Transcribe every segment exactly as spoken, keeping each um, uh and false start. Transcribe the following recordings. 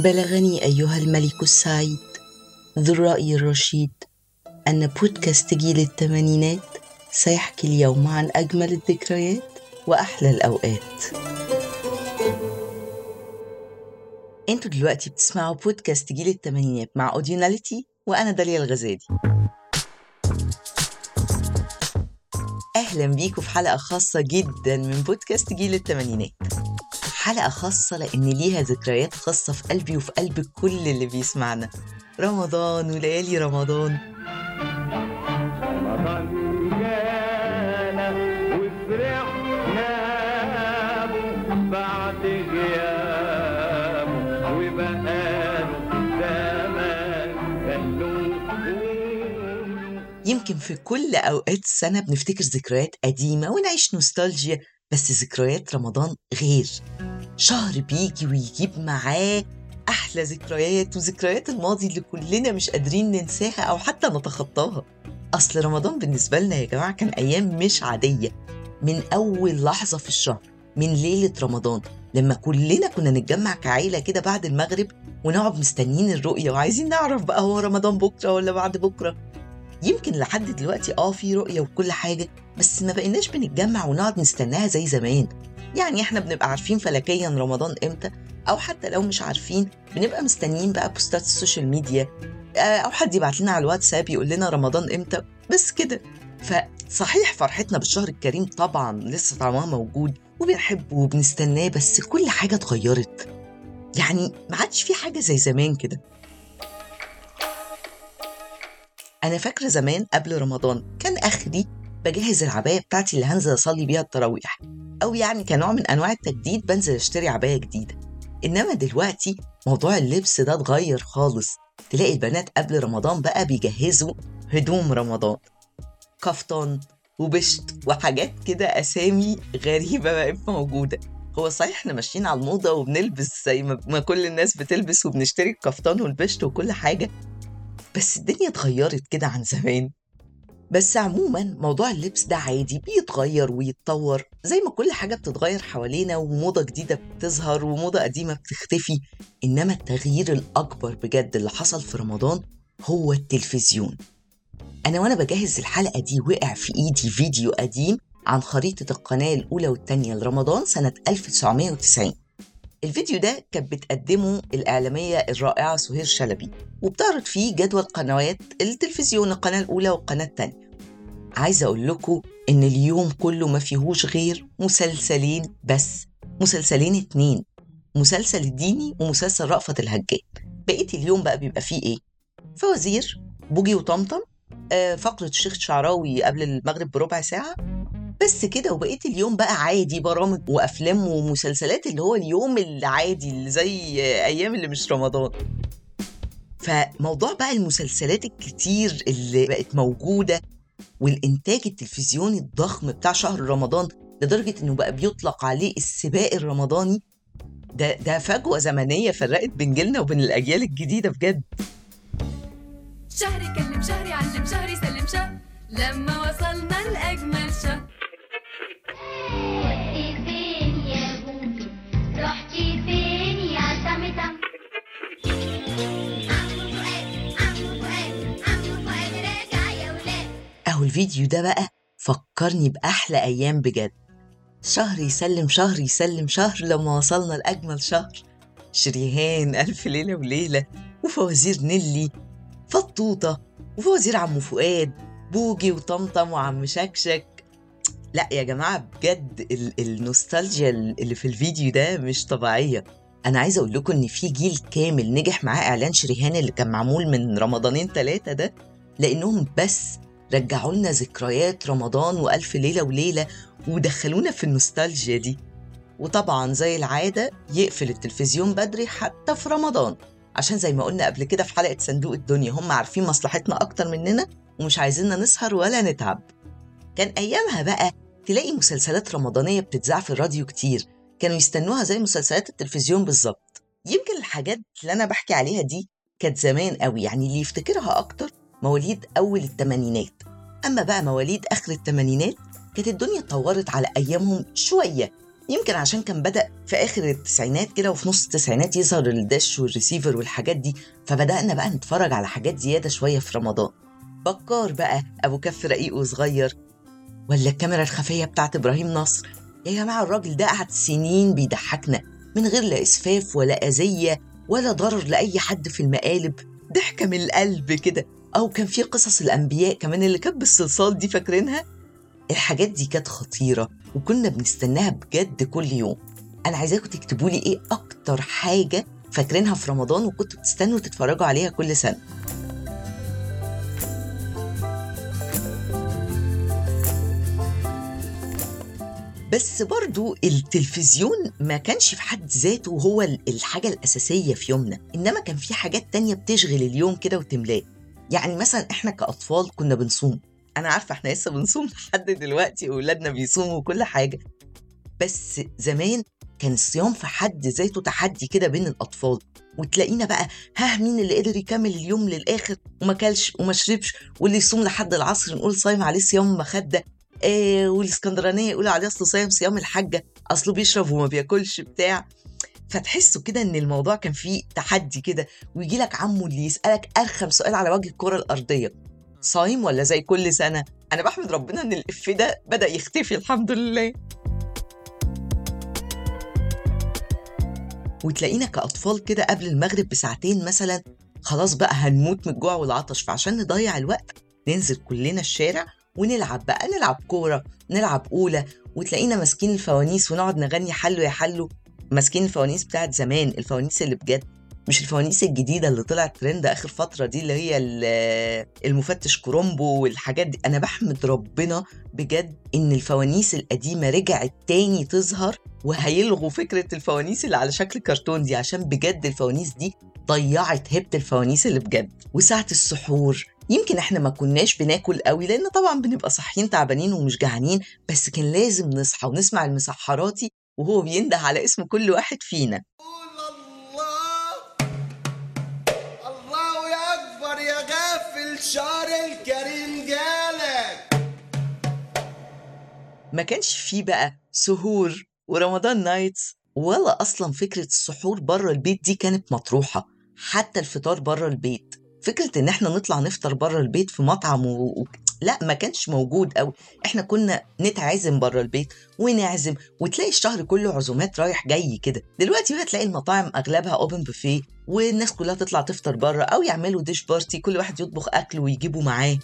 بلغني أيها الملك السعيد ذو الرأي الرشيد أن بودكاست جيل الثمانينات سيحكي اليوم عن أجمل الذكريات وأحلى الأوقات. أنتوا دلوقتي بتسمعوا بودكاست جيل الثمانينات مع أوديوناليتي وأنا داليا الغزالي. أهلا بيكم في حلقة خاصة جدا من بودكاست جيل الثمانينات. حلقة خاصة لأن ليها ذكريات خاصة في قلبي وفي قلب كل اللي بيسمعنا. رمضان وليالي رمضان. رمضان جانا وفرحنا بعد غيابه وبقاله زمان خلوه. يمكن في كل أوقات السنة بنفتكر ذكريات قديمة ونعيش نوستالجيا، بس ذكريات رمضان غير. شهر بيجي ويجيب معاه أحلى ذكريات وذكريات الماضي اللي كلنا مش قادرين ننساها أو حتى نتخطاها. أصل رمضان بالنسبة لنا يا جماعة كان أيام مش عادية. من أول لحظة في الشهر، من ليلة رمضان لما كلنا كنا نتجمع كعيلة كده بعد المغرب ونقعد مستنيين الرؤية وعايزين نعرف بقى هو رمضان بكرة ولا بعد بكرة. يمكن لحد دلوقتي آه في رؤية وكل حاجة، بس ما بقيناش بنتجمع ونقعد نستناها زي زمان. يعني احنا بنبقى عارفين فلكيا رمضان امتى، او حتى لو مش عارفين بنبقى مستنيين بقى بوستات السوشيال ميديا او حد يبعت لنا على الواتساب يقول لنا رمضان امتى، بس كده. فصحيح فرحتنا بالشهر الكريم طبعا لسه طعمها موجود وبنحبه وبنستناه، بس كل حاجة اتغيرت. يعني ما عادش في حاجة زي زمان كده. انا فاكرة زمان قبل رمضان كان اخري بجهز العباية بتاعتي اللي هنزل أصلي بيها التراويح، أو يعني كنوع من أنواع التجديد بنزل أشتري عباية جديدة. إنما دلوقتي موضوع اللبس ده اتغير خالص. تلاقي البنات قبل رمضان بقى بيجهزوا هدوم رمضان، كفتان وبشت وحاجات كده، أسامي غريبة بقت موجودة. هو صحيح احنا ماشيين على الموضة وبنلبس زي ما كل الناس بتلبس وبنشتري الكفتان والبشت وكل حاجة، بس الدنيا اتغيرت كده عن زمان. بس عموما موضوع اللبس ده عادي بيتغير ويتطور زي ما كل حاجة بتتغير حوالينا، وموضة جديدة بتظهر وموضة قديمة بتختفي. إنما التغيير الأكبر بجد اللي حصل في رمضان هو التلفزيون. أنا وأنا بجهز الحلقة دي وقع في إيدي فيديو قديم عن خريطة القناة الأولى والتانية لرمضان سنة ألف وتسعمائة وتسعين. الفيديو ده كانت بتقدمه الإعلامية الرائعة سهير شلبي، وبتعرض فيه جدول قنوات التلفزيون، القناة الأولى والقناة التانية. عايزة أقول لكم إن اليوم كله ما فيهوش غير مسلسلين بس، مسلسلين اتنين، مسلسل الديني ومسلسل رأفت الهجان. بقية اليوم بقى بيبقى فيه إيه؟ فوازير، بوجي وطمطم، آه فقرة الشيخ الشعراوي قبل المغرب بربع ساعة، بس كده. وبقيت اليوم بقى عادي برامج وأفلام ومسلسلات اللي هو اليوم العادي اللي زي أيام اللي مش رمضان. فموضوع بقى المسلسلات الكتير اللي بقت موجودة والإنتاج التلفزيوني الضخم بتاع شهر رمضان لدرجة إنه بقى بيطلق عليه السباق الرمضاني، ده ده فجوة زمنية فرقت بين جيلنا وبين الأجيال الجديدة بجد. شهري كلم شهري علم شهري سلم شهر لما وصلنا لأجمل شهر. أهو الفيديو ده بقى فكرني بأحلى أيام بجد. شهر يسلم شهر يسلم شهر لما وصلنا لأجمل شهر. شريهان، ألف ليلة وليلة، وفوازير نيلي، فطوطة، وفوازير عم فؤاد، بوجي وطمطم وعم شكشك. لا يا جماعة بجد النوستالجيا اللي في الفيديو ده مش طبيعية. أنا عايزة أقول لكم إن في جيل كامل نجح معاه إعلان شريهان اللي كان معمول من رمضانين ثلاثة ده، لأنهم بس رجعوا لنا ذكريات رمضان وألف ليلة وليلة ودخلونا في النوستالجيا دي. وطبعا زي العادة يقفل التلفزيون بدري حتى في رمضان، عشان زي ما قلنا قبل كده في حلقة صندوق الدنيا هم عارفين مصلحتنا أكتر مننا ومش عايزيننا نسهر ولا نتعب. كان أيامها بقى تلاقي مسلسلات رمضانية بتتذاع في الراديو كتير، كانوا يستنوها زي مسلسلات التلفزيون بالظبط. يمكن الحاجات اللي أنا بحكي عليها دي كانت زمان قوي، يعني اللي يفتكرها أكتر مواليد أول الثمانينات. أما بقى مواليد آخر الثمانينات كانت الدنيا اتطورت على أيامهم شوية، يمكن عشان كان بدأ في آخر التسعينات كده وفي نص التسعينات يظهر الدش والريسيفر والحاجات دي، فبدأنا بقى نتفرج على حاجات زيادة شوية في رمضان. بكار بقى، أبو كف رقيق وصغير، ولا الكاميرا الخفية بتاعت إبراهيم نصر. يا جماعة الراجل ده قعد سنين بيضحكنا من غير لا إسفاف ولا أذية ولا ضرر لأي حد في المقالب، ضحكة من القلب كده. أو كان في قصص الأنبياء كمان اللي كانت بالصلصال دي، فاكرينها؟ الحاجات دي كانت خطيرة وكنا بنستناها بجد كل يوم. أنا عايزاكم تكتبوا لي إيه أكتر حاجة فاكرينها في رمضان وكنتوا بتستنوا تتفرجوا عليها كل سنة. بس برضو التلفزيون ما كانش في حد ذاته هو الحاجة الأساسية في يومنا، إنما كان في حاجات تانية بتشغل اليوم كده وتملاه. يعني مثلا إحنا كأطفال كنا بنصوم، أنا عارفة إحنا لسه بنصوم لحد دلوقتي وأولادنا بيصوموا وكل حاجة، بس زمان كان الصيام في حد ذاته تحدي كده بين الأطفال، وتلاقينا بقى ها مين اللي قدر يكمل اليوم للآخر وما كلش وما شربش، واللي يصوم لحد العصر نقول صايم عليه صيام مخدة، آه والاسكندرانية يقول عليه أصله صايم صيام الحاجة، أصله بيشرب وما بياكلش بتاع. فتحسوا كده إن الموضوع كان فيه تحدي كده، ويجي لك عمو اللي يسألك أرخم سؤال على وجه الكرة الأرضية: صايم ولا زي كل سنة؟ أنا بحمد ربنا إن الإف ده بدأ يختفي الحمد لله. وتلاقينا كأطفال كده قبل المغرب بساعتين مثلا خلاص بقى هنموت من الجوع والعطش، فعشان نضيع الوقت ننزل كلنا الشارع ونلعب بقى، نلعب كورة، نلعب أولى، وتلاقينا ماسكين الفوانيس ونقعد نغني حلو يا حلو. ماسكين الفوانيس بتاعت زمان، الفوانيس اللي بجد، مش الفوانيس الجديدة اللي طلعت ترند آخر فترة دي اللي هي المفتش كرومبو والحاجات دي. أنا بحمد ربنا بجد إن الفوانيس القديمة رجعت تاني تظهر، وهيلغوا فكرة الفوانيس اللي على شكل كرتون دي، عشان بجد الفوانيس دي ضيعت هبة الفوانيس اللي بجد. وساعة السحور يمكن احنا ما كناش بناكل قوي لأن طبعا بنبقى صحيين تعبانين ومش جعانين، بس كان لازم نصحى ونسمع المسحراتي وهو بينده على اسم كل واحد فينا. الله يا أكبر يا غافل، شهر الكريم جالك. ما كانش فيه بقى سهور ورمضان نايتس، ولا أصلا فكرة السحور بره البيت دي كانت مطروحة، حتى الفطار بره البيت. فكرة إن احنا نطلع نفطر بره البيت في مطعم و... و... لا ما كانش موجود أوي. احنا كنا نتعزم بره البيت ونعزم، وتلاقي الشهر كله عزومات رايح جاي كده. دلوقتي بقى تلاقي المطاعم أغلبها أوبن بوفيه، والناس كلها تطلع تفطر بره أو يعملوا ديش بارتي، كل واحد يطبخ أكل ويجيبه معاه.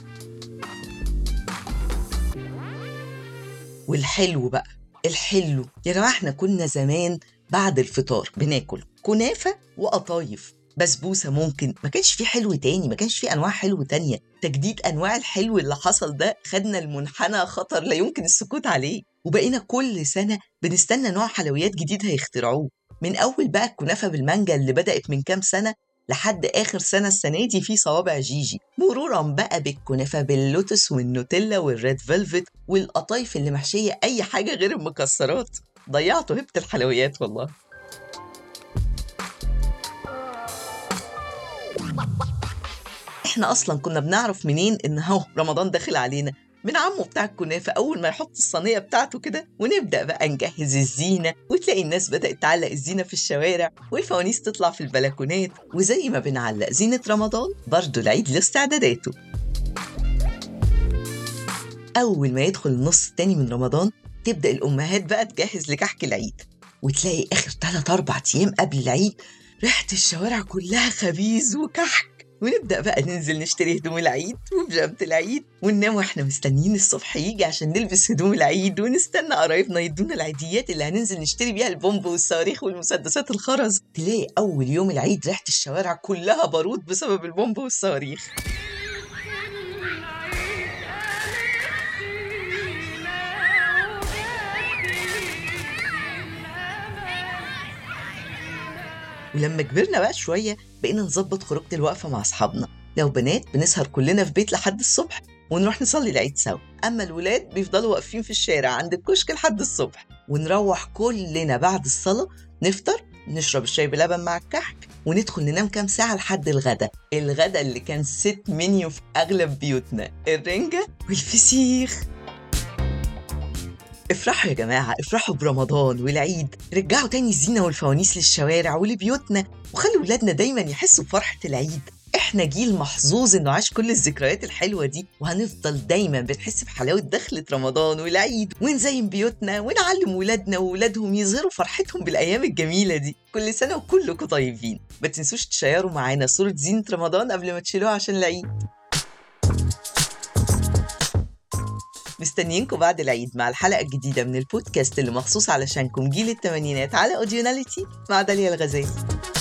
والحلو بقى، الحلو يا جماعة، احنا كنا زمان بعد الفطار بناكل كنافة وقطايف، بسبوسة، ممكن ما كانش فيه حلو تاني، ما كانش فيه أنواع حلو تانية. تجديد أنواع الحلو اللي حصل ده خدنا المنحنى خطر لا يمكن السكوت عليه، وبقينا كل سنة بنستنى نوع حلويات جديد هيخترعوه. من أول بقى الكنافة بالمانجا اللي بدأت من كام سنة لحد آخر سنة السنة دي في صوابع جيجي، مرورا بقى بالكنافة باللوتس والنوتيلا والريد فيلفت والقطايف اللي محشية أي حاجة غير المكسرات. ضيعتوا هبة الحلويات والله. احنا اصلا كنا بنعرف منين ان هو رمضان داخل علينا؟ من عمو بتاع الكنافه، اول ما يحط الصينيه بتاعته كده ونبدا بقى نجهز الزينه، وتلاقي الناس بدات تعلق الزينه في الشوارع والفوانيس تطلع في البلكونات. وزي ما بنعلق زينه رمضان برضو العيد له استعداداته. اول ما يدخل النص التاني من رمضان تبدا الامهات بقى تجهز لكحك العيد، وتلاقي اخر ثلاثة أربعة ايام قبل العيد ريحه الشوارع كلها خبيز وكحك، ونبدأ بقى ننزل نشتري هدوم العيد وبيجامة العيد، وننام واحنا مستنيين الصبح يجي عشان نلبس هدوم العيد، ونستنى قرايبنا يدونا العيديات اللي هننزل نشتري بيها البومب والصواريخ والمسدسات الخرز. تلاقي أول يوم العيد ريحة الشوارع كلها بارود بسبب البومب والصواريخ. ولما كبرنا بقى شوية بقينا نظبط خروجة الوقفة مع أصحابنا. لو بنات بنسهر كلنا في بيت لحد الصبح ونروح نصلي العيد سوا، أما الولاد بيفضلوا واقفين في الشارع عند الكشك لحد الصبح، ونروح كلنا بعد الصلاة نفطر، نشرب الشاي بلبن مع الكحك، وندخل ننام كام ساعة لحد الغدا. الغدا اللي كان ست منيو في أغلب بيوتنا: الرنجة والفسيخ. افرحوا يا جماعة، افرحوا برمضان والعيد، رجعوا تاني الزينة والفوانيس للشوارع ولبيوتنا، وخلوا ولادنا دايما يحسوا بفرحة العيد. احنا جيل محظوظ انه عاش كل الذكريات الحلوة دي، وهنفضل دايما بنحس بحلاوة دخلة رمضان والعيد، ونزين بيوتنا ونعلم ولادنا وولادهم يظهروا فرحتهم بالأيام الجميلة دي. كل سنة وكلكم طيبين. ما تنسوش تشيروا معانا صورة زينة رمضان قبل ما تشيلوها عشان العيد. مستنيينكم بعد العيد مع الحلقة الجديدة من البودكاست اللي مخصوص علشانكم جيل التمانينات على أوديوناليتي مع داليا الغزالي.